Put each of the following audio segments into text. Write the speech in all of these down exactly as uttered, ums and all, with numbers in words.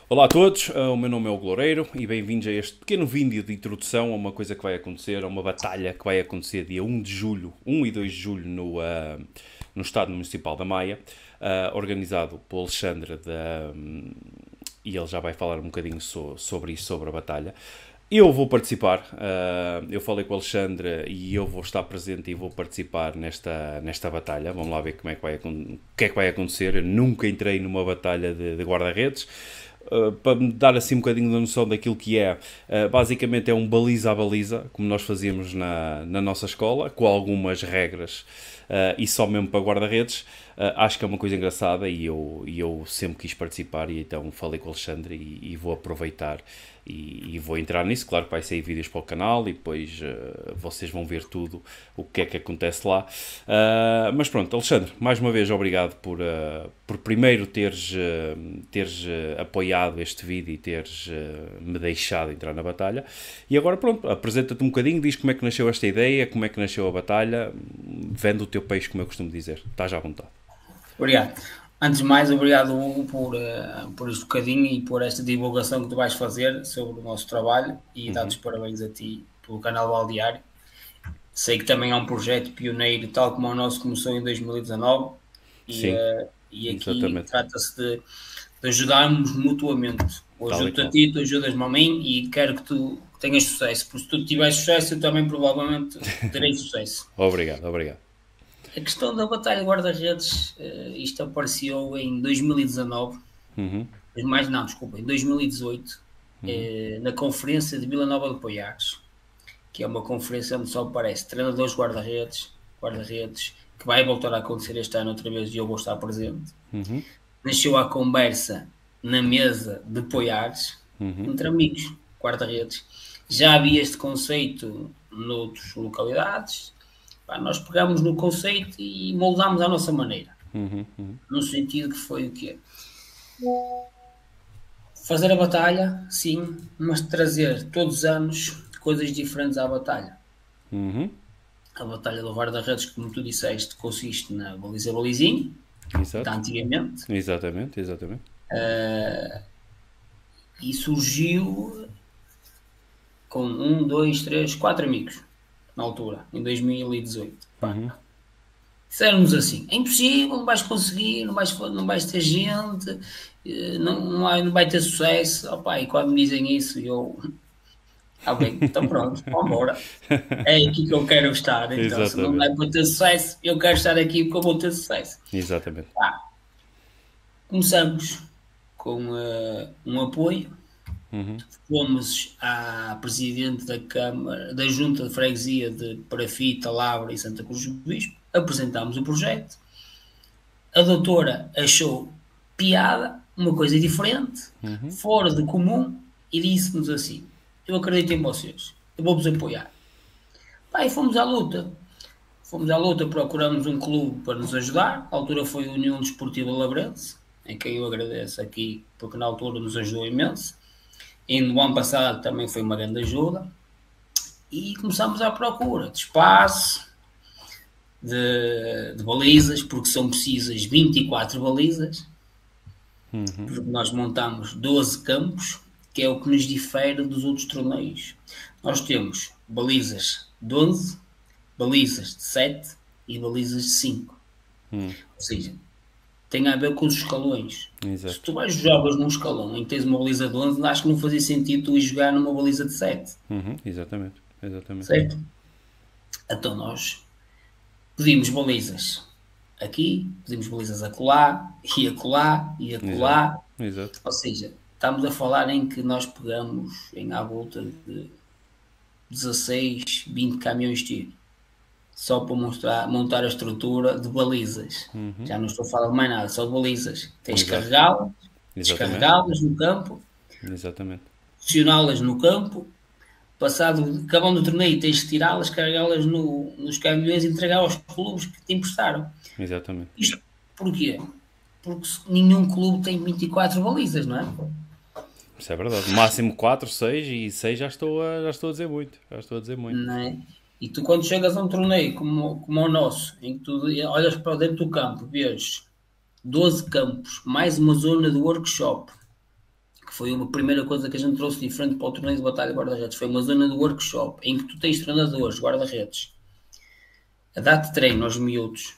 Olá a todos, uh, o meu nome é o Loureiro e bem-vindos a este pequeno vídeo de introdução a uma coisa que vai acontecer, a uma batalha que vai acontecer dia um de julho, um e dois de julho no, uh, no Estádio Municipal da Maia, uh, organizado pelo Alexandre da, um, e ele já vai falar um bocadinho so, sobre isso, sobre a batalha. Eu vou participar, uh, eu falei com o Alexandre e eu vou estar presente e vou participar nesta, nesta batalha. Vamos lá ver como é que vai, o que é que vai acontecer. Eu nunca entrei numa batalha de, de guarda-redes. Uh, para me dar assim um bocadinho da noção daquilo que é, uh, basicamente é um baliza a baliza, como nós fazíamos na, na nossa escola, com algumas regras uh, e só mesmo para guarda-redes. Uh, acho que é uma coisa engraçada e eu, e eu sempre quis participar e então falei com o Alexandre e, e vou aproveitar e, e vou entrar nisso. Claro que vai sair vídeos para o canal e depois uh, vocês vão ver tudo o que é que acontece lá. Uh, mas pronto, Alexandre, mais uma vez obrigado por, uh, por primeiro teres, uh, teres uh, apoiado este vídeo e teres uh, me deixado entrar na batalha. E agora pronto, apresenta-te um bocadinho, diz como é que nasceu esta ideia, como é que nasceu a batalha, vende o teu peixe, como eu costumo dizer. Estás à vontade. Obrigado. Antes de mais, obrigado, Hugo, por, uh, por este bocadinho e por esta divulgação que tu vais fazer sobre o nosso trabalho e uhum. dar-te os parabéns a ti pelo canal Baldeário. Sei que também é um projeto pioneiro, tal como o nosso começou em dois mil e dezanove e, uh, e aqui trata-se de, de ajudarmos mutuamente. Eu ajudo-te a ti, tu ajudas-me a mim e quero que tu tenhas sucesso, porque se tu tiveres sucesso, eu também provavelmente terei sucesso. Obrigado, obrigado. A questão da batalha guarda-redes, uh, isto apareceu em dois mil e dezanove, uhum. mais não, desculpa, em dois mil e dezoito, uhum. uh, na conferência de Vila Nova de Poiares, que é uma conferência onde só aparece treinadores guarda-redes, guarda-redes, que vai voltar a acontecer este ano outra vez e eu vou estar presente. Uhum. Nasceu a conversa na mesa de Poiares, uhum. entre amigos, guarda-redes. Já havia este conceito noutras localidades. Nós pegamos no conceito e moldámos à nossa maneira. Uhum, uhum. No sentido que foi o quê? Fazer a batalha, sim, mas trazer todos os anos coisas diferentes à batalha. Uhum. A batalha do guarda-redes, como tu disseste, consiste na baliza-balizinho, da antigamente. Exatamente, exatamente. Uh, e surgiu com um, dois, três, quatro amigos. Na altura, em dois mil e dezoito. Uhum. Disseram-nos assim, é impossível, não vais conseguir, não vais, não vais ter gente, não, não, vai, não vai ter sucesso. Opa, e quando me dizem isso, eu... Está bem, então pronto, vamos embora. É aqui que eu quero estar. Então, exatamente. Se não vai para ter sucesso, eu quero estar aqui porque eu vou ter sucesso. Exatamente. Tá. Começamos com uh, um apoio. Uhum. Fomos à presidente da Câmara, da Junta de Freguesia de Parafita, Lavra e Santa Cruz do Bispo, apresentámos o projeto. A doutora achou piada, uma coisa diferente, uhum. fora de comum, e disse-nos assim: eu acredito em vocês, eu vou-vos apoiar. Pá, e fomos à luta. Fomos à luta, procuramos um clube para nos ajudar. A altura foi a União Desportiva Lavrense, em quem eu agradeço aqui, porque na altura nos ajudou imenso. E no ano passado também foi uma grande ajuda. E começámos à procura de espaço, de, de balizas, porque são precisas vinte e quatro balizas. Uhum. Porque nós montamos doze campos, que é o que nos difere dos outros torneios. Nós temos balizas de onze, balizas de sete e balizas de cinco. Uhum. Ou seja, tem a ver com os escalões. Exato. Se tu vais jogas num escalão em que tens uma baliza de onze, acho que não fazia sentido tu ir jogar numa baliza de sete. Uhum, exatamente, exatamente. Certo? Então nós pedimos balizas aqui, pedimos balizas acolá, e acolá, e acolá. Exato. Exato. Ou seja, estamos a falar em que nós pegamos em à volta de dezasseis, vinte caminhões de tiro. Só para mostrar, montar a estrutura de balizas. Uhum. Já não estou a falar mais nada, só de balizas. Tens de carregá-las, descarregá-las no campo, exatamente. posicioná-las no campo, passado, acabando o torneio, tens de tirá-las, carregá-las no, nos caminhões e entregar aos clubes que te emprestaram. Exatamente. Isto porquê? Porque nenhum clube tem vinte e quatro balizas, não é? Isso é verdade. Máximo quatro, seis e seis já estou a, já estou a dizer muito. Já estou a dizer muito. Não é? E tu, quando chegas a um torneio como, como o nosso, em que tu olhas para dentro do campo, vês doze campos, mais uma zona de workshop, que foi uma primeira coisa que a gente trouxe diferente para o torneio de batalha de guarda-redes. Foi uma zona de workshop em que tu tens treinadores, guarda-redes, a dar-te treino aos miúdos,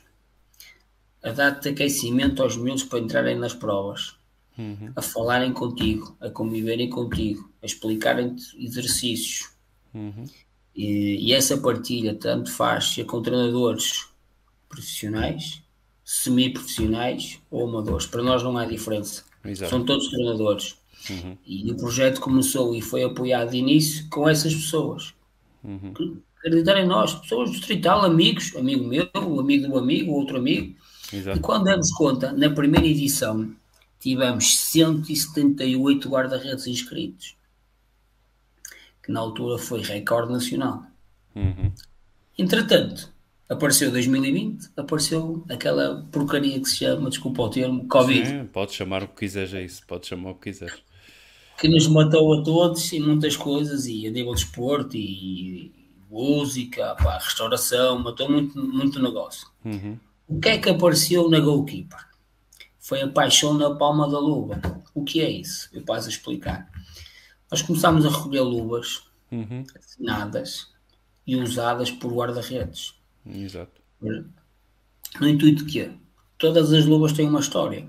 a dar-te aquecimento aos miúdos para entrarem nas provas, uhum. a falarem contigo, a conviverem contigo, a explicarem-te exercícios. Uhum. E, e essa partilha tanto faz com treinadores profissionais, semi-profissionais ou amadores. Para nós não há diferença. Exato. São todos treinadores. Uhum. E o projeto começou e foi apoiado de início com essas pessoas. Uhum. Que acreditar em nós, pessoas do distrital, amigos, amigo meu, amigo do amigo, outro amigo. Exato. E quando demos conta, na primeira edição, tivemos cento e setenta e oito guarda-redes inscritos, que na altura foi recorde nacional. Uhum. Entretanto, apareceu dois mil e vinte, apareceu aquela porcaria que se chama, desculpa o termo, Covid. Sim, pode chamar o que quiseres a isso, pode chamar o que quiseres. Que nos matou a todos em muitas coisas, e a nível de esporte, e música, pá, restauração, matou muito, muito negócio. Uhum. O que é que apareceu na Goalkeeper? Foi a paixão na palma da luva. O que é isso? Eu passo a explicar. Nós começámos a recolher luvas uhum. assinadas e usadas por guarda-redes. Exato. No intuito de quê? Todas as luvas têm uma história.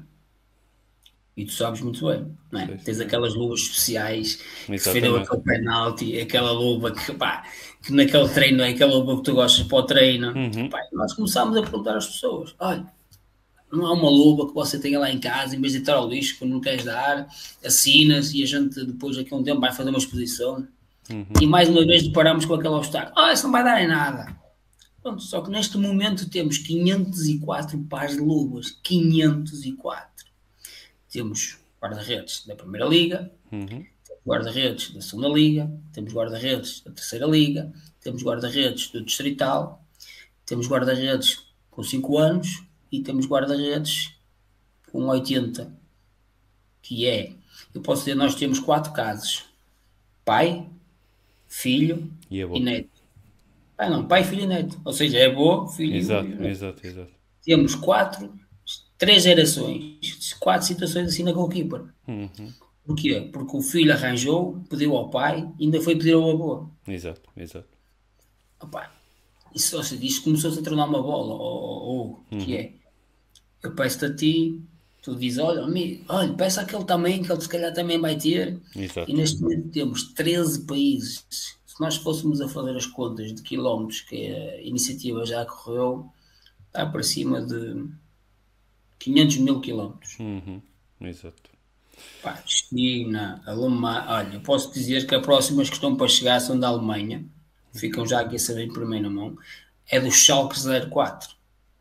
E tu sabes muito bem, não é? Sim, sim. Tens aquelas luvas especiais que defendeu aquele penalti, aquela luva que, pá, que naquele treino é aquela luva que tu gostas para o treino. Uhum. Pá, nós começámos a perguntar às pessoas: olha, não há uma luva que você tenha lá em casa, em vez de estar ao lixo, quando não queres dar, assinas e a gente depois, daqui a um tempo, vai fazer uma exposição. Uhum. E mais uma vez deparamos com aquele obstáculo: ah, isso não vai dar em nada. Pronto, só que neste momento temos quinhentos e quatro pares de luvas. quinhentos e quatro. Temos guarda-redes da Primeira Liga, uhum. temos guarda-redes da Segunda Liga, temos guarda-redes da Terceira Liga, temos guarda-redes do Distrital, temos guarda-redes com cinco anos e temos guarda-redes com oitenta. Que é, eu posso dizer, nós temos quatro casos: pai, filho e, e neto. Pai não, pai, filho e neto. Ou seja, é avô, filho exato, e neto. Exato, exato. Temos quatro... Três gerações, quatro situações assim na Goalkeeper. Uhum. Porquê? Porque o filho arranjou, pediu ao pai, ainda foi pedir ao avô. Exato, exato. Opa, isso, ou seja, isto começou-se a tornar uma bola, ou, ou uhum. que é, eu peço-te a ti, tu dizes, olha, amigo, olha, peça aquele também, que ele se calhar também vai ter. Exato. E neste momento temos treze países. Se nós fôssemos a fazer as contas de quilómetros que a iniciativa já correu, está para cima de quinhentos mil quilómetros. Uhum. Exato. Pá, China, Alemanha. Olha, eu posso dizer que as próximas que estão para chegar são da Alemanha. Ficam já aqui a saber em primeira mão. É do Schalke zero quatro.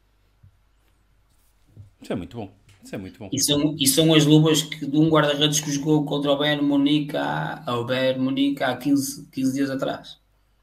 Isso é muito bom. Isso é muito bom. E são, e são as luvas que, de um guarda-redes que jogou contra o Bayern Munique há, ao Bayern Munique há quinze, quinze dias atrás.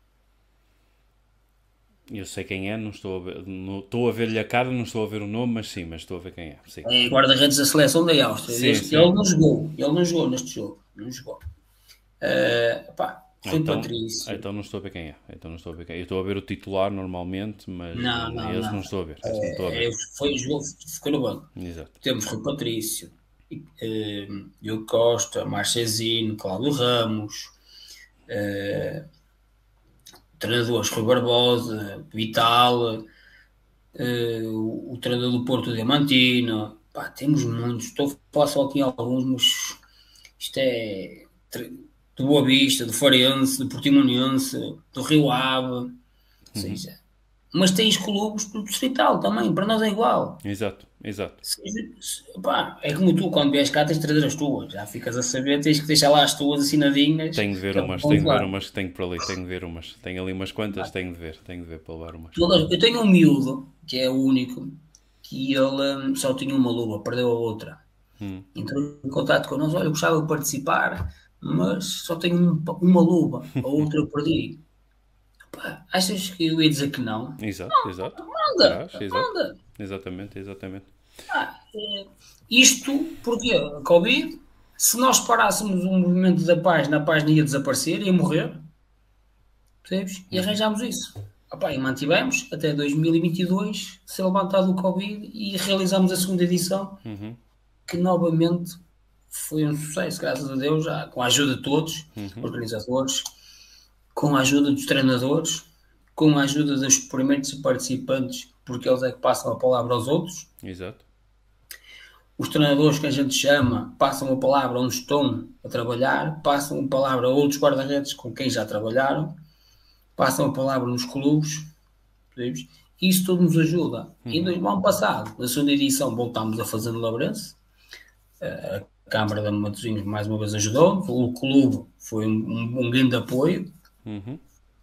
Eu sei quem é, não estou a ver, não, estou a ver-lhe a cara, não estou a ver o nome, mas sim, mas estou a ver quem é. Sim. É guarda-redes da seleção da Áustria. Sim, este, sim. Ele não jogou, ele não jogou neste jogo, não jogou. Uh, pá, foi então, Patrício. Então não estou a ver quem é. Então não estou a ver quem é. Eu estou a ver o titular normalmente, mas não, não, esse não. não estou a ver. É, não estou a ver. É, foi, jogou, ficou no banco. Exato. Temos Rui Patrício, uh, Diogo Costa, Marchesino, Cláudio Ramos. Uh, treinadores Rui Barbosa, Vital, uh, o, o treinador do Porto Diamantino. Pá, temos muitos, estou a falar só aqui alguns, mas isto é do Boa Vista, do Farense, do Portimonense, do Rio Ave, uhum. ou seja, mas tens clubes do Distrital também, para nós é igual. Exato, exato. Seja, pá, é como tu, quando vies cá tens de trazer as tuas, já ficas a saber, tens que deixar lá as tuas assinadinhas. Tenho de ver umas, tenho de ver umas que tenho por ali, tenho de ver umas, tenho ali umas quantas, ah. tenho de ver, tenho de ver para levar umas. Eu tenho um miúdo, que é o único, que ele um, só tinha uma luva, perdeu a outra. Hum. Entrou em contato connosco, olha, eu gostava de participar, mas só tenho um, uma luva, a outra eu perdi. Pá, achas que eu ia dizer que não? Exato, não, exato. Manda, Exato. manda. Exatamente, exatamente. Ah, é, isto porque a Covid, se nós parássemos o movimento da página, a página ia desaparecer, ia morrer. Percebes? E arranjámos isso. Opa, e mantivemos até dois mil e vinte e dois ser levantado o Covid e realizámos a segunda edição, uhum. que novamente foi um sucesso, graças a Deus, já, com a ajuda de todos, uhum. organizadores, com a ajuda dos treinadores, com a ajuda dos primeiros participantes, porque eles é que passam a palavra aos outros. Exato. Os treinadores que a gente chama passam a palavra onde estão a trabalhar, passam a palavra a outros guarda-redes com quem já trabalharam, passam a palavra nos clubes, percebes? Isso tudo nos ajuda. Uhum. E no ano passado, na segunda edição, voltámos a fazer no Labrense. A Câmara de Matosinhos mais uma vez ajudou. O clube foi um, um, um grande apoio. Uhum.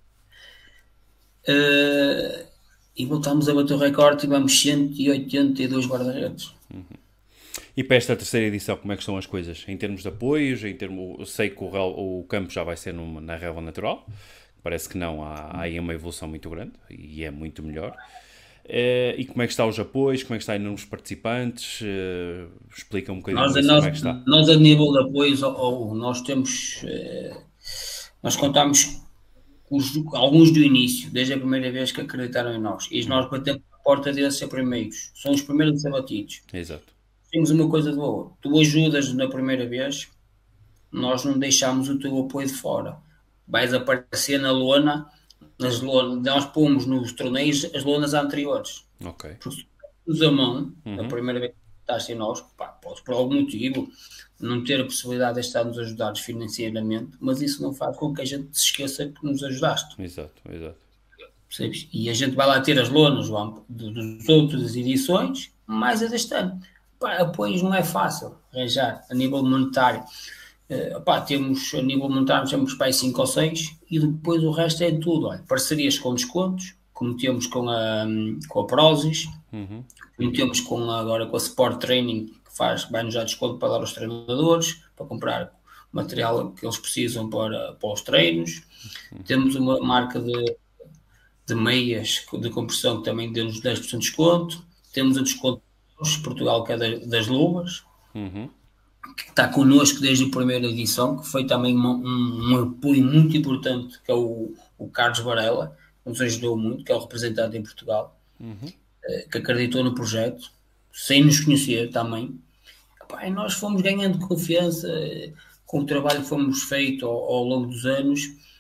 Uh, e voltámos a bater o recorde. Tivemos cento e oitenta e dois guarda-redes. Uhum. E para esta terceira edição, como é que estão as coisas? Em termos de apoios, em termos, eu sei que o, o campo já vai ser numa, na relva natural. Parece que não, há, há aí uma evolução muito grande e é muito melhor. Uh, e como é que está os apoios, como é que está aí os participantes? Uh, explica um bocadinho nós, isso, nós, como é que está. Nós, a nível de apoios, ou, ou, nós temos, uh, nós contamos os, alguns do início, desde a primeira vez que acreditaram em nós. E nós batemos a porta deles ser primeiros. São os primeiros a ser batidos. Exato. Temos uma coisa de boa. Tu ajudas na primeira vez, nós não deixamos o teu apoio de fora. Vais aparecer na lona, nas lonas, nós pomos nos torneios as lonas anteriores. Ok. Porque se nos a mão, uhum. a primeira vez que estás em nós, pá, podes por algum motivo não ter a possibilidade de estar-nos ajudados financeiramente, mas isso não faz com que a gente se esqueça que nos ajudaste. Exato, exato. Percebes? E a gente vai lá ter as lonas, João, dos outras edições, mais a deste ano. Pá, apoios não é fácil arranjar a nível monetário. Uh, pá, temos a nível monetário, temos para aí cinco ou seis e depois o resto é tudo. Olha, parcerias com descontos, como temos com a, com a Prozis, uhum. como temos com a, agora com a Sport Training, que faz, vai-nos dar desconto para dar aos treinadores, para comprar material que eles precisam para, para os treinos. Uhum. Temos uma marca de, de meias de compressão que também deu-nos dez por cento de desconto. Temos o desconto de Portugal, que é das, das luvas. Uhum. Que está connosco desde a primeira edição, que foi também uma, um, um apoio muito importante, que é o, o Carlos Varela, que nos ajudou muito, que é o representante em Portugal, uhum. que acreditou no projeto, sem nos conhecer também. E nós fomos ganhando confiança com o trabalho que fomos feito ao, ao longo dos anos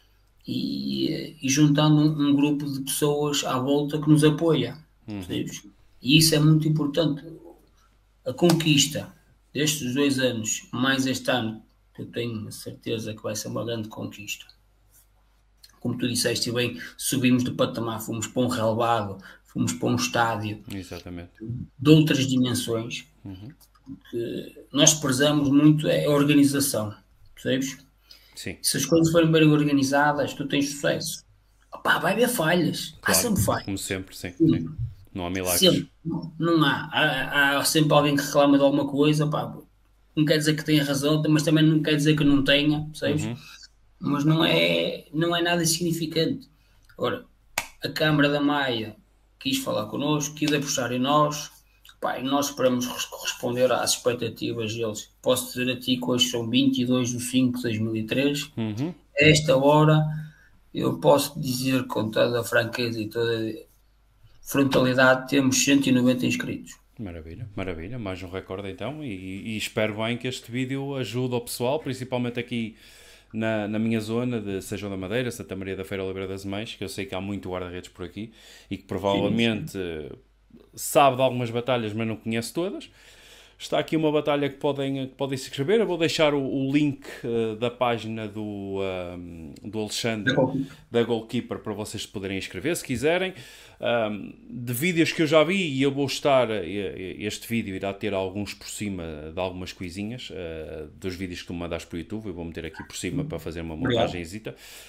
e, e juntando um, um grupo de pessoas à volta que nos apoia. Uhum. E isso é muito importante. A conquista destes dois anos, mais este ano, eu tenho a certeza que vai ser uma grande conquista. Como tu disseste bem, subimos de patamar, fomos para um relevado, fomos para um estádio. Exatamente. De outras dimensões. Uhum. Porque nós prezamos muito é a organização, percebes? Sim. Se as coisas forem bem organizadas, tu tens sucesso. Opa, vai haver falhas. Claro, há sempre falhas. Como sempre, sim. sim. Não há milagres. Sempre. Não, não há. há. Há sempre alguém que reclama de alguma coisa. Pá, não quer dizer que tenha razão, mas também não quer dizer que não tenha, percebes? Uhum. Mas não é, não é nada significante. Agora, a Câmara da Maia quis falar connosco, quis apostar em nós. Pá, e nós esperamos corresponder às expectativas deles. Posso dizer a ti que hoje são vinte e dois de cinco de dois mil e três. Uhum. A esta hora, eu posso dizer com toda a franqueza e toda a frontalidade, temos cento e noventa inscritos. Maravilha, maravilha. Mais um recorde então. E, e espero bem que este vídeo ajude ao pessoal, principalmente aqui na, na minha zona de Sejão da Madeira, Santa Maria da Feira, Oliveira das Mães, que eu sei que há muito guarda-redes por aqui e que provavelmente... Sim, sim. sabe de algumas batalhas, mas não conhece todas. Está aqui uma batalha que podem, que podem se inscrever. Eu vou deixar o, o link uh, da página do, um, do Alexandre, da Goalkeeper, para vocês poderem inscrever, se quiserem. Um, de vídeos que eu já vi, e eu vou estar, este vídeo irá ter alguns por cima de algumas coisinhas, uh, dos vídeos que tu mandaste para o YouTube. Eu vou meter aqui por cima para fazer uma montagenzita.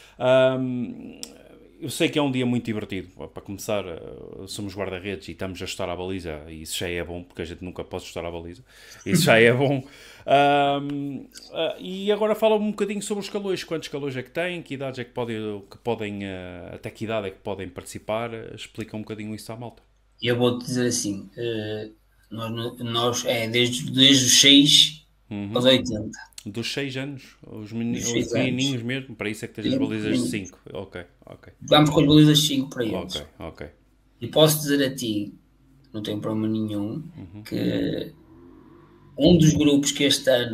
Um, Eu sei que é um dia muito divertido. Para começar, somos guarda-redes e estamos a ajustar a baliza, e isso já é bom, porque a gente nunca pode ajustar a baliza. Isso já é bom. Um, uh, e agora fala um bocadinho sobre os calores. Quantos calores é que têm? Que idades é que podem, que podem uh, até que idade é que podem participar? Explica um bocadinho isso à malta. Eu vou-te dizer assim, uh, nós, nós é desde, desde os seis uhum. aos oitenta. Dos seis anos, os, meni- os menininhos mesmo, para isso é que tens as balizas de cinco. Ok, ok. Vamos com as balizas de cinco para eles. Ok, ok. E posso dizer a ti, não tenho problema nenhum, uhum. que um dos grupos que este ano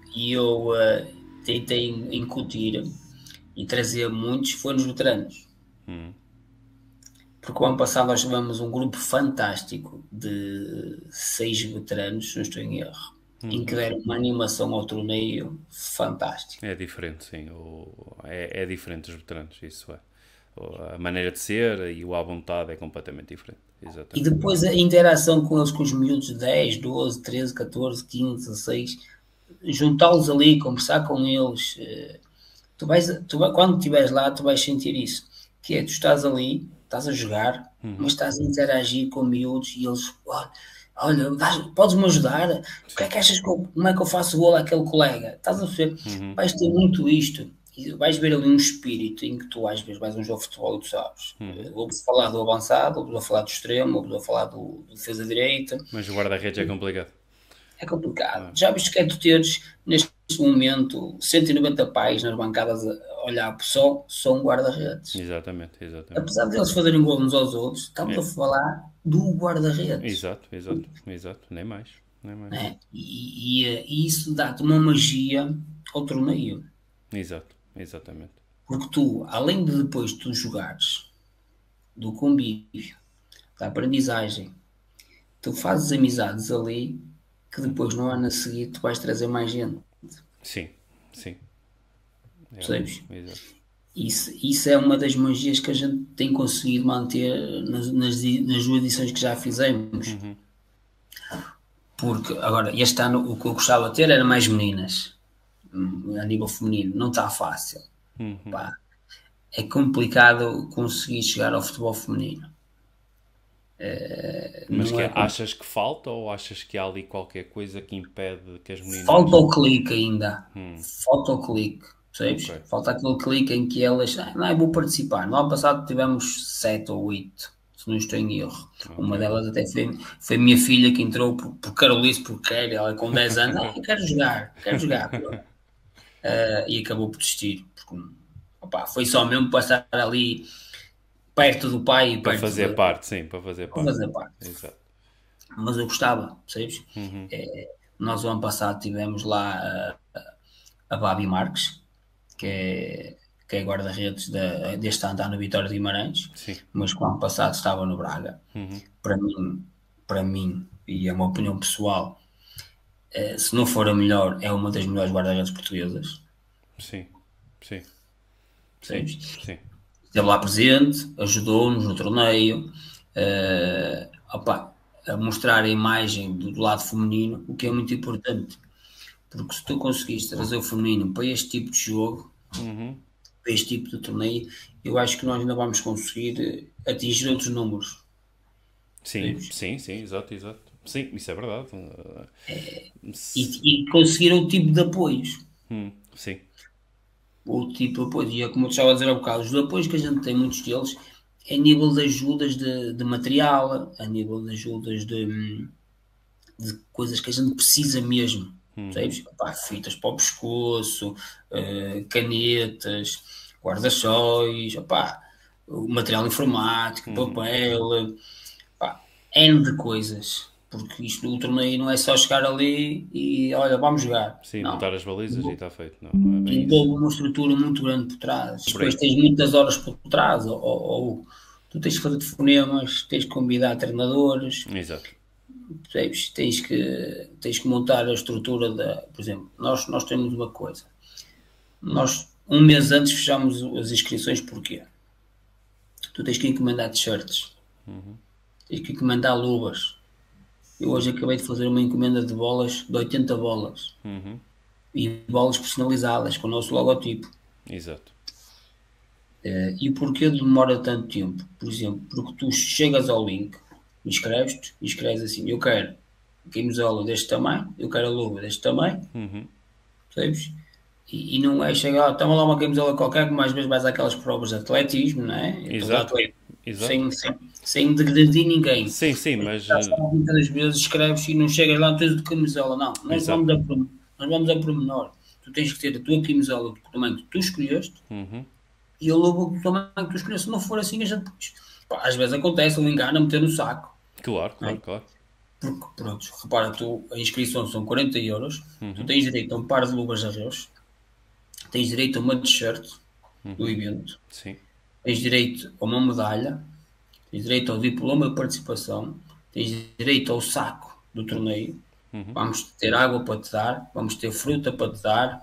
e eu uh, tentei incutir e trazer muitos, foi nos veteranos. Hum. Porque o ano passado nós tivemos um grupo fantástico de seis veteranos, se não estou em erro, hum. em que deram uma animação ao torneio fantástica. É diferente, sim. O, é, é diferente os veteranos, isso é. A maneira de ser e o à vontade é completamente diferente. Exatamente. E depois a interação com eles, com os miúdos de dez, doze, treze, catorze, quinze, dezasseis, juntá-los ali, conversar com eles. Tu vais, tu, quando estiveres lá, tu vais sentir isso. Que é, tu estás ali, estás a jogar, uhum. mas estás a interagir com miúdos e eles, olha, olha podes-me ajudar? Sim. O que é que achas que eu, como é que eu faço o golo àquele colega? Estás a ver? Uhum. Vais ter muito isto. E vais ver ali um espírito em que tu às vezes vais a um jogo de futebol e tu sabes. Uhum. Ouve-se falar do avançado, ouve-se falar do extremo, ouve-se falar do, do defesa direita. Mas o guarda-redes é complicado. É complicado. Ah. Já viste que é tu teres, neste momento, cento e noventa pais nas bancadas a olhar para o sol, são guarda-redes. Exatamente, exatamente. Apesar de eles fazerem gol uns aos outros, estamos é. a falar do guarda-redes. Exato, exato, exato. Nem mais. Nem mais. É. E, e, e isso dá-te uma magia ao torneio. Exato, exatamente. Porque tu, além de depois tu jogares, do convívio, da aprendizagem, tu fazes amizades ali que depois no ano a seguir tu vais trazer mais gente. Sim, sim. É, percebes? Exato. Isso, isso é uma das magias que a gente tem conseguido manter nas, nas, nas duas edições que já fizemos. Uhum. Porque, agora, este ano o que eu gostava de ter era mais meninas. A nível feminino. Não está fácil. Uhum. Pá, é complicado conseguir chegar ao futebol feminino. Uh, Mas que é, achas que falta ou achas que há ali qualquer coisa que impede que as meninas... Falta o clique ainda. Hum. Falta o clique. Sabes? Okay. Falta aquele clique em que elas... Ah, não, eu vou participar. No ano passado tivemos sete ou oito, se não estou em erro. Okay. Uma delas até foi, foi a minha filha que entrou por, por Carolice, porque quer. Ela com dez anos, ah, eu quero jogar, quero jogar. uh, e acabou por desistir. Porque, opa, foi só mesmo para estar ali... perto do pai e para perto fazer de... parte, sim, para fazer parte. Para fazer parte. Exato. Mas eu gostava, percebes? Uhum. É, nós o ano passado tivemos lá a, a Babi Marques, que é, que é guarda-redes de, deste ano está no Vitória de Guimarães, sim. Mas que o ano passado estava no Braga. Uhum. Para mim, para mim, e é uma opinião pessoal, é, se não for a melhor, é uma das melhores guarda-redes portuguesas. Sim, sim. Percebes? Sim. Esteve lá presente, ajudou-nos no torneio, uh, opa, a mostrar a imagem do, do lado feminino, o que é muito importante. Porque se tu conseguiste trazer o feminino para este tipo de jogo, uhum. para este tipo de torneio, eu acho que nós ainda vamos conseguir atingir outros números. Sim, Sabes? sim, sim, exato, exato. Sim, isso é verdade. É, e, e conseguir outro tipo de apoios. Hum, sim. Outro tipo de apoio, e é como eu estava a dizer há bocado, os apoios que a gente tem, muitos deles, é a nível de ajudas de, de material, a nível de ajudas de, de coisas que a gente precisa mesmo, hum. sabes? Opá, fitas para o pescoço, uh, canetas, guarda-sóis, opá, o material informático, hum. papel, opá, N de coisas. Porque isto do torneio não é só chegar ali e olha, vamos jogar. Sim, não. montar as balizas e está feito. Não, não é bem Envolve uma estrutura muito grande por trás. Por Depois tens muitas horas por trás. Ou, ou, ou tu tens que fazer telefonemas, tens que convidar treinadores. Exato. Tens, tens, que, tens que montar a estrutura da. Por exemplo, nós, nós temos uma coisa. Nós, um mês antes, fechamos as inscrições. Porquê? Tu tens que encomendar t-shirts. Uhum. Tens que encomendar luvas. Eu hoje acabei de fazer uma encomenda de bolas, de oitenta bolas. Uhum. E bolas personalizadas, com o nosso logotipo. Exato. Uh, e porquê demora tanto tempo? Por exemplo, porque tu chegas ao link, escreves-te e escreves assim, eu quero a camisola deste tamanho, eu quero a luva deste tamanho, uhum. sabes? E, e não é chegar, toma lá uma camisola qualquer, como às vezes vais àquelas provas de atletismo, não é? Exato. Exato. Sem, sem, sem degredir ninguém. Sim, sim, mas... Muitas vezes escreves e não chegas lá, não tens de camisola. Não, nós vamos, a, nós vamos a pormenor. Tu tens que ter a tua camisola do tamanho que tu escolheste uhum. e a luva do tamanho que tu escolheste. Se não for assim, a gente... Pá, às vezes acontece, um engano a meter no saco. Claro, claro, é? claro. Porque, pronto, repara, tu, a inscrição são quarenta euros, Uhum. tu tens direito a um par de luvas a Reus, tens direito a uma t-shirt do Uhum. evento, Sim. tens direito a uma medalha, tens direito ao diploma de participação, tens direito ao saco do torneio, Uhum. vamos ter água para te dar, vamos ter fruta para te dar,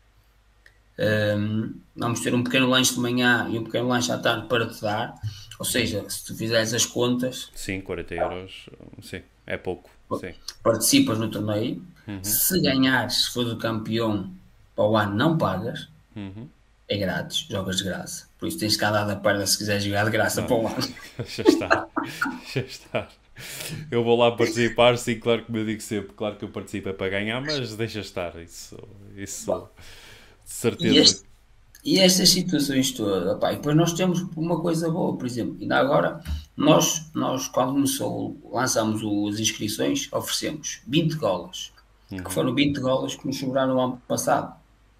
um, vamos ter um pequeno lanche de manhã e um pequeno lanche à tarde para te dar. Ou seja, se tu fizeres as contas, Sim, quarenta euros. Sim, é pouco. Sim. participas no torneio. Uhum. Se ganhares, se fores o campeão, para o ano não pagas. Uhum. É grátis, jogas de graça. Por isso tens que andar da perna se quiseres jogar de graça Não. para o ano. Já está. Já está. Eu vou lá participar, sim, claro que me digo sempre. Claro que eu participo é para ganhar, mas deixa estar. Isso, isso de E, certeza. este, e estas situações todas, opá, e depois nós temos uma coisa boa, por exemplo, ainda agora, nós, nós quando começou, lançámos o- as inscrições, oferecemos vinte golas, que foram vinte golas que nos sobraram no ano passado.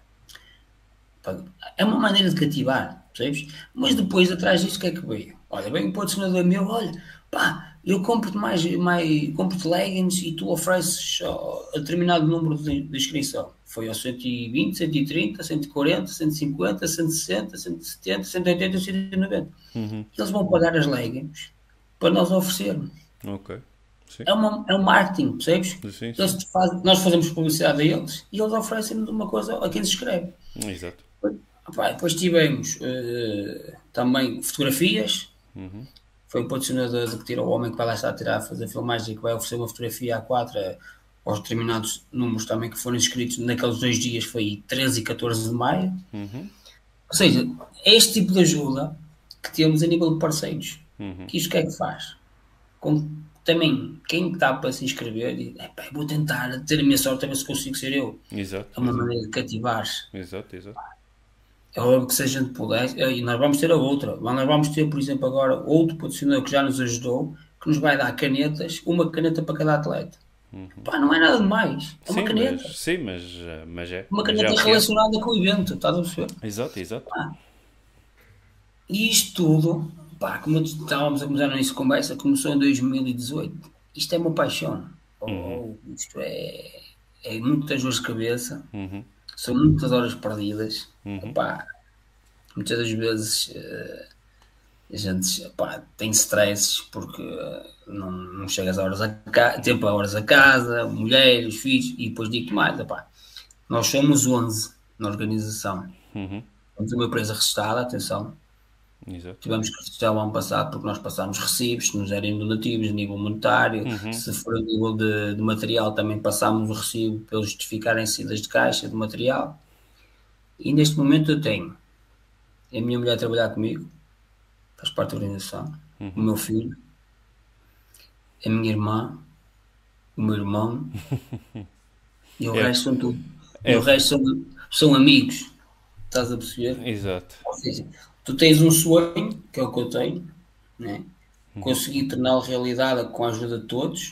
Pá, é uma maneira de cativar, percebes? Mas depois, atrás disso, o que é que veio? Olha, vem um patrocinador meu, olha, pá, eu compro-te mais, mais compro-te leggings e tu ofereces ó, a determinado número de, de inscrição. Foi aos cento e vinte, cento e trinta, cento e quarenta, cento e cinquenta, cento e sessenta, cento e setenta, cento e oitenta e cento e noventa. Uhum. Eles vão pagar as leggings para nós oferecermos. Ok. Sim. É, uma, é um marketing, percebes? Sim, Eles sim. faz, nós fazemos publicidade a eles e eles oferecem-nos uma coisa a quem se inscreve. Exato. Opa, depois tivemos uh, também fotografias. Uhum. Foi o patrocinador de que tira o homem que vai lá estar a tirar, a fazer filmagem e que vai oferecer uma fotografia A quatro uh, aos determinados números também que foram inscritos naqueles dois dias, foi treze e catorze de maio. Uhum. Ou seja, é este tipo de ajuda que temos a nível de parceiros. Uhum. Que isto o que é que faz? Com, também, quem está para se inscrever, diz, vou tentar ter a minha sorte a ver se consigo ser eu. Exato. É uma Exato. maneira de cativar. Exato, exato. É óbvio que se a gente pudesse, e nós vamos ter a outra, nós vamos ter, por exemplo, agora outro patrocinador que já nos ajudou, que nos vai dar canetas, uma caneta para cada atleta. Uhum. Pá, não é nada demais, é uma Sim, caneta. mas, sim, mas, mas é. Uma Mas é caneta o que é. relacionada com o evento, estás a perceber? Exato, exato. E isto tudo, pá, como estávamos a começar nessa conversa, começou em dois mil e dezoito. Isto é uma paixão. Uhum. Oh, isto é, é muitas dores de cabeça, Uhum. são muitas horas perdidas. Uhum. Epá, muitas das vezes uh, a gente epá, tem stresses porque uh, não, não chegas a horas a ca... tempo a horas a casa, mulher, os filhos, e depois digo mais, epá, nós somos onze na organização. Uhum. Temos uma empresa registrada, atenção. Exato. Tivemos que registrar o ano passado porque nós passámos recibos, se nos derem donativos a nível monetário, Uhum. se for a nível de, de material também passámos o recibo para eles justificarem saídas de caixa de material. E neste momento eu tenho a minha mulher a trabalhar comigo, faz parte da organização, Uhum. o meu filho, a minha irmã, o meu irmão e o É. resto são tudo. É. E o resto são, são amigos. Estás a perceber? Exato. Ou seja, tu tens um sonho, que é o que eu tenho, né? Consegui torná-lo realidade com a ajuda de todos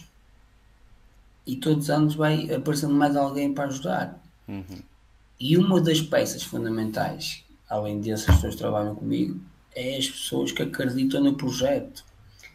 e todos os anos vai aparecendo mais alguém para ajudar. Uhum. E uma das peças fundamentais, além dessas pessoas que trabalham comigo, é as pessoas que acreditam no projeto.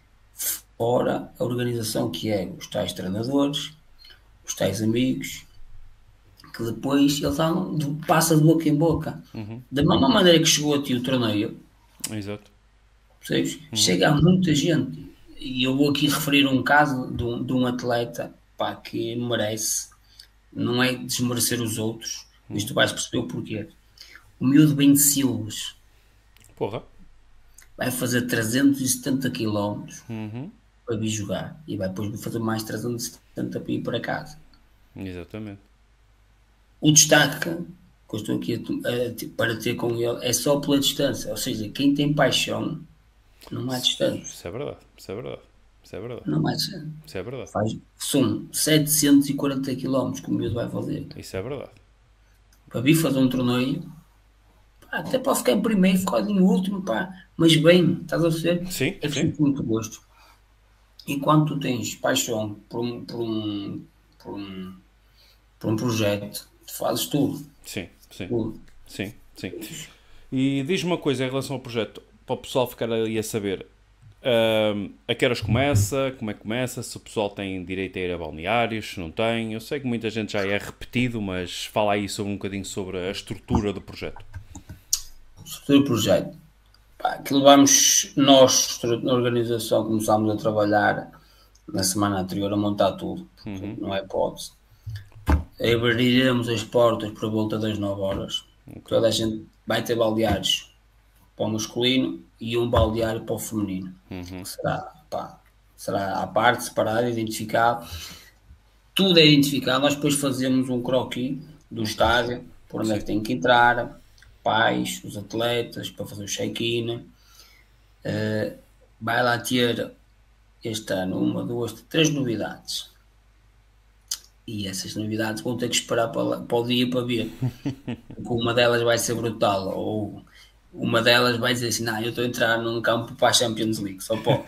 Fora a organização que é os tais treinadores, os tais amigos, que depois eles dão, passa de boca em boca. Uhum. Da mesma maneira que chegou a ti o torneio, Exato. percebes? Uhum. Chega a muita gente. E eu vou aqui referir um caso de um, de um atleta pá, que merece, não é desmerecer os outros, uhum. Isto vais perceber o porquê. O miúdo vem de Silves. Porra. Vai fazer trezentos e setenta quilómetros uhum. para vir jogar. E vai depois fazer mais trezentos e setenta para ir para casa. Exatamente. O destaque que eu estou aqui a, a, para ter com ele é só pela distância. Ou seja, quem tem paixão não há distância. Isso é verdade. Isso é verdade. Isso é verdade. Não há distância. Isso é verdade. Faz, são setecentos e quarenta quilómetros que o miúdo vai fazer. Isso é verdade. Para vir fazer um torneio, pá, até pode ficar em primeiro, ficar em último, pá, mas bem, estás a ver? Sim, é sim. com muito gosto. E quando tu tens paixão por um, por um, por um, por um projeto, tu fazes tudo. Sim, sim. Tudo. Sim, sim. E diz-me uma coisa em relação ao projeto, para o pessoal ficar ali a saber. Uh, a que horas começa? Como é que começa? Se o pessoal tem direito a ir a balneários, se não tem. Eu sei que muita gente já é repetido, mas fala aí sobre um bocadinho sobre a estrutura do projeto. Estrutura do projeto. Pá, aquilo vamos, nós, na organização, começámos a trabalhar na semana anterior a montar tudo, uhum. Não é hipótese. Abriremos as portas por volta das nove horas. Okay. Toda a gente vai ter baldeários para o masculino e um baldeário para o feminino. Uhum. Que será, pá, será à parte, separado, identificado. Tudo é identificado. Nós depois fazemos um croquis do estádio, por onde Sim. é que tem que entrar, pais, os atletas, para fazer o check-in. Uh, vai lá ter este ano uma, duas, três novidades. E essas novidades vão ter que esperar para, para o dia para ver. Porque uma delas vai ser brutal, ou uma delas vai dizer assim, não, eu estou a entrar num campo para a Champions League, só pode.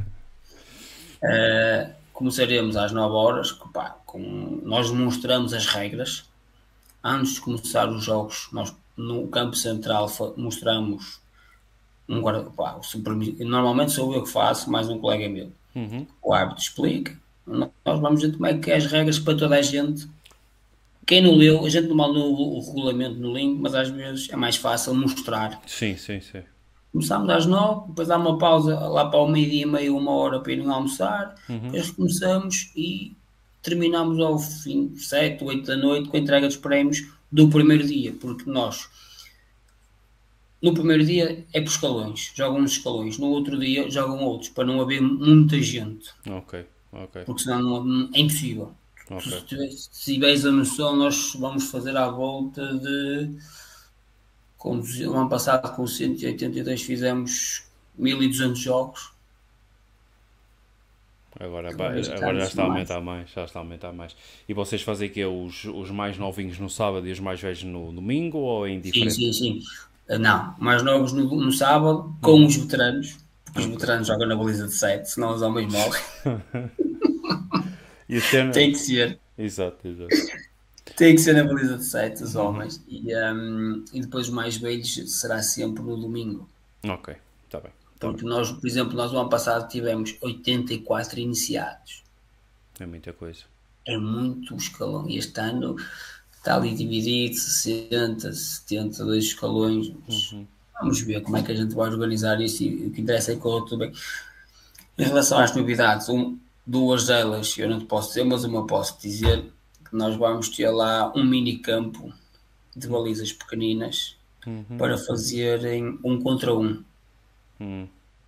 uh, começaremos às nove horas, que, pá, com, nós demonstramos as regras. Antes de começar os jogos, nós no campo central mostramos um guarda, pá, normalmente sou eu que faço, mais um colega meu. Uhum. O árbitro explica, nós vamos ver como é que é as regras para toda a gente. Quem não leu, a gente não mandou o, o regulamento no link, mas às vezes é mais fácil mostrar. Sim, sim, sim. Começámos às nove, depois há uma pausa lá para o meio-dia e meio, uma hora para irem almoçar, uhum. Depois começamos e terminamos ao fim, sete, oito da noite, com a entrega dos prémios do primeiro dia, porque nós no primeiro dia é por escalões, jogam uns escalões, no outro dia jogam outros, para não haver muita gente. Ok, ok. Porque senão não, é impossível. Okay. Se tiveres a noção, nós vamos fazer à volta de... Com, no ano passado, com cento e oitenta e dois, fizemos mil e duzentos jogos. Agora, agora, agora já está a aumentar mais, já está a aumentar mais. E vocês fazem que os, os mais novinhos no sábado e os mais velhos no domingo, ou é indiferente? Sim, sim, sim. Não, mais novos no, no sábado, com hum. os veteranos, porque os veteranos jogam na baliza de sete, senão os homens morrem. Ano... Tem que ser. Exato, exato. Tem que ser na baliza de sete, os homens. Uhum. E, um, e depois os mais velhos será sempre no domingo. Ok, está bem. Tá Porque bem. nós, por exemplo, nós no ano passado tivemos oitenta e quatro iniciados. É muita coisa. É muito escalão. E este ano está ali dividido, sessenta, setenta, dois escalões. Uhum. Vamos ver como é que a gente vai organizar isso e o que interessa é que corra tudo bem. Em relação às novidades, um, duas delas eu não te posso dizer, mas uma posso dizer que nós vamos ter lá um mini campo de balizas pequeninas uhum. para fazerem um contra um. Uhum.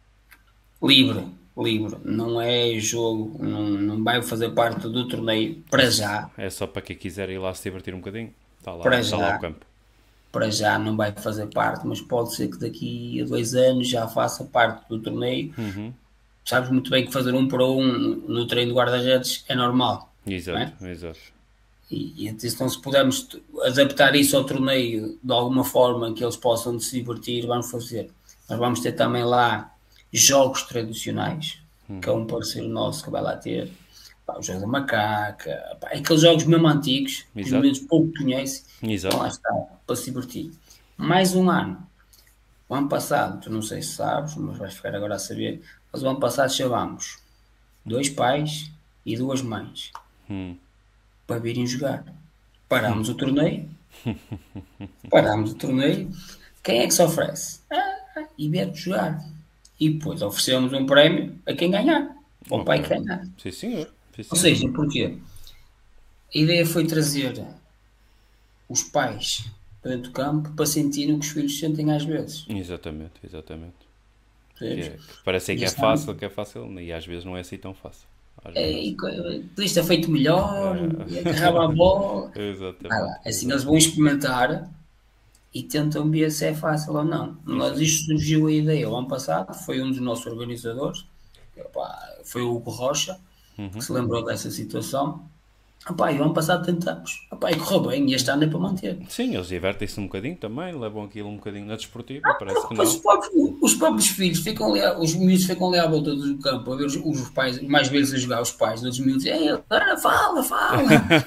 Livre, livre. Não é jogo, não, não vai fazer parte do torneio para já. É só para quem quiser ir lá se divertir um bocadinho. Está lá, para está já, lá o campo. Para já não vai fazer parte, mas pode ser que daqui a dois anos já faça parte do torneio. Uhum. Sabes muito bem que fazer um para um no treino de guarda-redes é normal. Exato, é? exato. E, e então se pudermos adaptar isso ao torneio de alguma forma que eles possam se divertir, vamos fazer. Nós vamos ter também lá jogos tradicionais, hum. que é um parceiro nosso que vai lá ter. Pá, o jogo da macaca, pá, aqueles jogos mesmo antigos, que os meninos pouco conhecem. Então lá está, para se divertir. Mais um ano. O ano passado, tu não sei se sabes, mas vais ficar agora a saber, mas o ano passado chamámos dois pais e duas mães hum. para virem jogar. Parámos hum. o torneio, parámos o torneio, quem é que se oferece? Ah, e vier jogar. E depois oferecemos um prémio a quem ganhar, ao okay. pai que ganhar. Sim, senhor. Sim, senhor. Ou seja, porquê? A ideia foi trazer os pais dentro do campo para sentirem o que os filhos sentem às vezes. Exatamente, exatamente. Que é, que parece que é fácil, que é fácil, e às vezes não é assim tão fácil. É, isto é feito melhor, é. Agarrava a bola. Exatamente. Ah, lá, assim eles vão experimentar e tentam ver se é fácil ou não. Mas isto surgiu a ideia o ano passado, foi um dos nossos organizadores, foi o Hugo Rocha, uhum. que se lembrou dessa situação. Opa, e o ano passado tentamos. Opa, e correu bem, e este ano é para manter. Sim, eles divertem-se um bocadinho também, levam aquilo um bocadinho na desportiva, ah, parece que não. Os próprios, os próprios filhos ficam ali, os miúdos ficam ali à volta do campo, a ver os, os pais, mais vezes a jogar os pais, os miúdos, ei, agora fala, fala.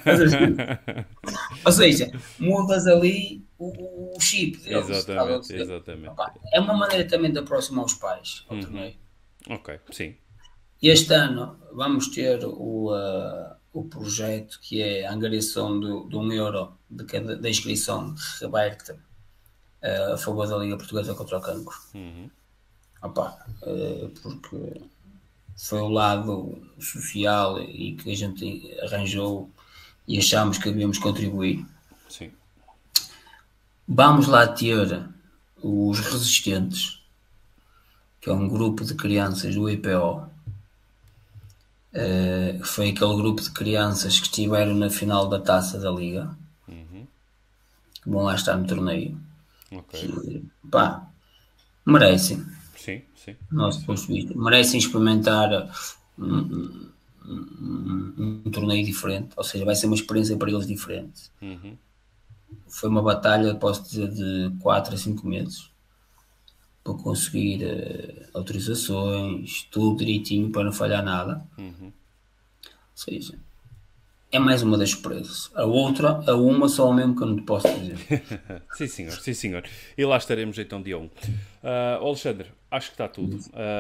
Ou seja, mudas ali o, o chip deles. Exatamente, exatamente. Opa, é uma maneira também de aproximar os pais ao uhum. torneio. Ok, sim. Este ano vamos ter o, uh, o projeto que é a angariação de, de um euro de cada, da inscrição reaberta uh, a favor da Liga Portuguesa contra o Cancro. Uhum. Opa, uh, porque foi o lado social e que a gente arranjou e achámos que havíamos contribuir. Sim. Vamos lá ter os Resistentes, que é um grupo de crianças do I P O. Uh, foi aquele grupo de crianças que estiveram na final da Taça da Liga. Uhum. Que vão lá estar no torneio. Ok. Que, pá, merecem. Sim, sim. Nosso ponto de vista. Merecem experimentar um, um, um, um torneio diferente. Ou seja, vai ser uma experiência para eles diferente. Uhum. Foi uma batalha, posso dizer, de quatro a cinco meses para conseguir uh, autorizações, tudo direitinho para não falhar nada. Uhum. Ou seja, é mais uma das surpresas. A outra, a uma só mesmo que eu não te posso dizer. Sim, senhor, sim, senhor. E lá estaremos então dia um. Uh, Alexandre, acho que está tudo.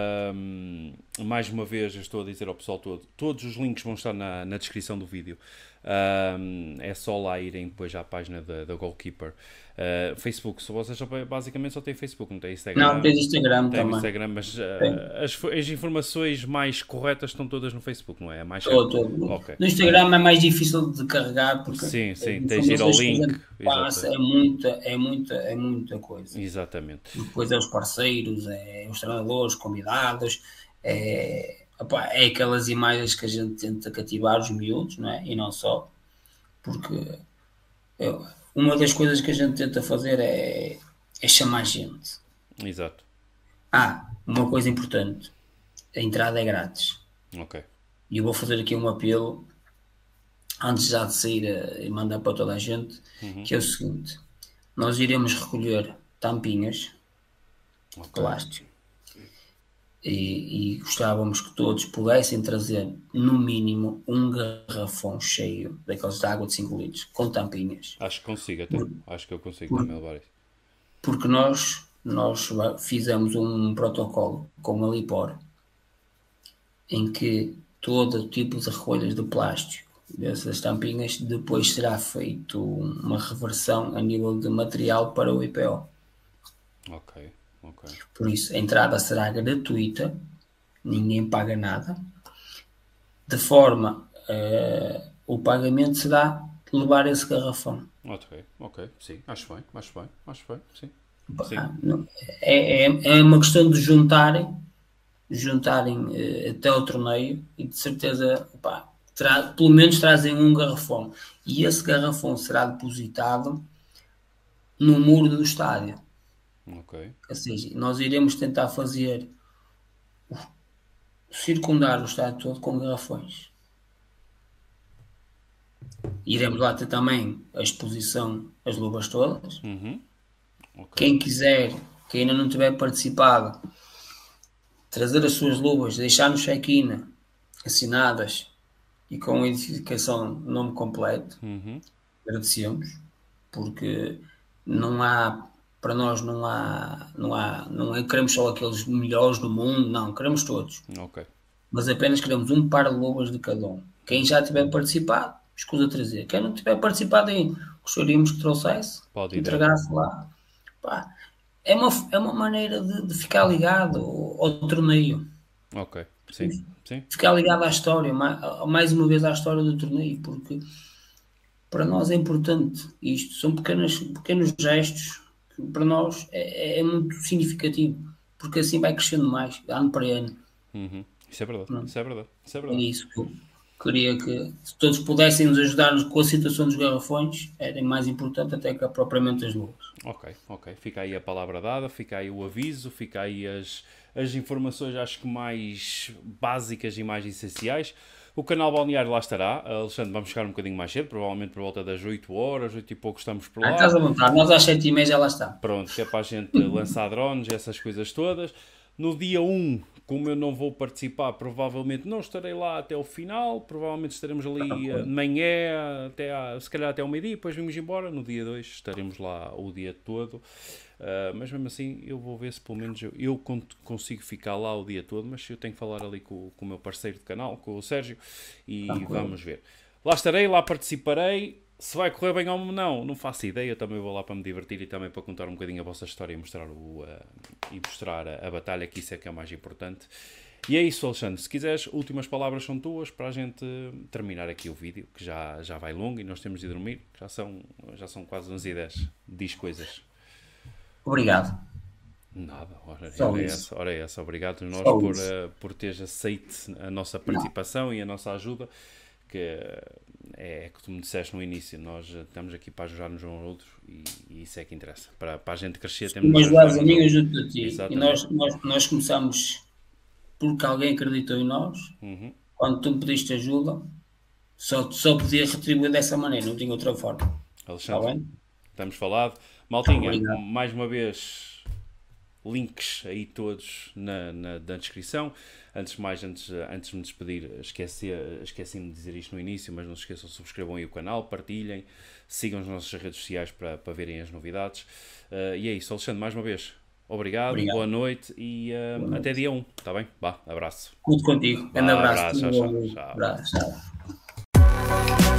Uh, mais uma vez, eu estou a dizer ao pessoal todo, todos os links vão estar na, na descrição do vídeo. Uh, é só lá irem depois à página da, da Goalkeeper. Uh, Facebook, se vocês só, basicamente só têm Facebook, não tem Instagram. Não, tens Instagram tem também. Instagram, mas uh, as, as informações mais corretas estão todas no Facebook, não é? é mais Todo, todo. Okay. No Instagram é mais difícil de carregar porque sim, sim, tens de ir ao link. Passa, é muita, é muita, é muita coisa. Exatamente. Depois é os parceiros, é os treinadores, convidados, é, opa, é aquelas imagens que a gente tenta cativar os miúdos, não é? E não só, porque eu, uma das coisas que a gente tenta fazer é, é chamar gente. Exato. Ah, uma coisa importante, a entrada é grátis. Ok. E eu vou fazer aqui um apelo antes já de sair e mandar para toda a gente, uhum. que é o seguinte: nós iremos recolher tampinhas de okay. plástico e, e gostávamos que todos pudessem trazer no mínimo um garrafão cheio daqueles de água de cinco litros com tampinhas. Acho que consigo até, por, acho que eu consigo por, também levar isso. Porque nós, nós fizemos um protocolo com a Lipor em que todo tipo de recolhas de plástico dessas tampinhas, depois será feito uma reversão a nível de material para o I P O. Ok, ok. Por isso, a entrada será gratuita, ninguém paga nada, de forma uh, o pagamento será levar esse garrafão. Ok, ok, sim, acho bem, acho bem, acho bem, sim. sim. É, é, é uma questão de juntarem, juntarem uh, até o torneio e de certeza, pá, Tra- pelo menos trazem um garrafão e esse garrafão será depositado no muro do estádio. Ok. Ou seja, nós iremos tentar fazer circundar o estádio todo com garrafões. Iremos lá ter também a exposição, as luvas todas. Uhum. Okay. Quem quiser, quem ainda não tiver participado, trazer as suas luvas, deixar no check-in assinadas e com a identificação do nome completo, uhum. agradecemos, porque não há, para nós não há, não há, não é, queremos só aqueles melhores do mundo, não, queremos todos. Okay. Mas apenas queremos um par de luvas de cada um. Quem já tiver participado, escusa trazer. Quem não tiver participado ainda, gostaríamos que trouxesse, que entregasse lá. Pá, é, uma, é uma maneira de, de ficar ligado ao, ao torneio. Ok, sim. Sim. Ficar ligado à história, mais uma vez à história do torneio, porque para nós é importante isto, são pequenos, pequenos gestos que para nós é, é muito significativo, porque assim vai crescendo mais, ano para ano. Uhum. Isso é verdade, Não. isso é verdade, isso é verdade. É isso que eu queria que, se todos pudessem nos ajudar com a situação dos garrafões, era mais importante até que propriamente as luvas. Ok, ok, fica aí a palavra dada, fica aí o aviso, fica aí as, as informações acho que mais básicas e mais essenciais. O canal Balneário lá estará. Alexandre, vamos chegar um bocadinho mais cedo, provavelmente por volta das oito horas, oito e pouco estamos por lá. Ah, estás à vontade, nós às sete e meia já lá está. Pronto, que é para a gente lançar drones e essas coisas todas. No dia um, como eu não vou participar, provavelmente não estarei lá até o final, provavelmente estaremos ali de manhã, até a, se calhar até ao meio-dia, depois vamos embora. No dia dois estaremos lá o dia todo. Uh, mas mesmo assim eu vou ver se pelo menos eu, eu consigo ficar lá o dia todo, mas eu tenho que falar ali com, com o meu parceiro de canal, com o Sérgio, e tá, vamos ver. Lá estarei, lá participarei. Se vai correr bem ou não, não faço ideia. Eu também vou lá para me divertir e também para contar um bocadinho a vossa história e mostrar, o, uh, e mostrar a, a batalha, que isso é que é o mais importante. E é isso, Alexandre. Se quiseres, últimas palavras são tuas para a gente terminar aqui o vídeo, que já, já vai longo e nós temos de dormir. Já são, já são quase onze e dez. Diz coisas. Obrigado. Nada, ora, ora, é essa, ora é essa. Obrigado nós por, uh, por teres aceito a nossa participação não. E a nossa ajuda, que é que tu me disseste no início, nós estamos aqui para ajudar uns aos outros e, e isso é que interessa. Para, para a gente crescer, temos de ajudar a mim, ajudo a ti. Exatamente. E nós, nós, nós começamos porque alguém acreditou em nós. Uhum. Quando tu me pediste ajuda, só, só podia retribuir dessa maneira, não tinha outra forma. Alexandre, está bem? Estamos falado. Maltinha, obrigado. Mais uma vez, links aí todos na, na, na descrição. Antes de mais, antes, antes de me despedir, esqueci, esqueci-me de dizer isto no início, mas não se esqueçam, subscrevam aí o canal, partilhem, sigam as nossas redes sociais para, para verem as novidades. Uh, e é isso, Alexandre, mais uma vez, obrigado, obrigado. Boa noite e uh, boa noite. Até dia um, está bem? Vá, abraço. Tudo contigo, grande abraço. Abraço, tchau, tchau. Abraço, tchau.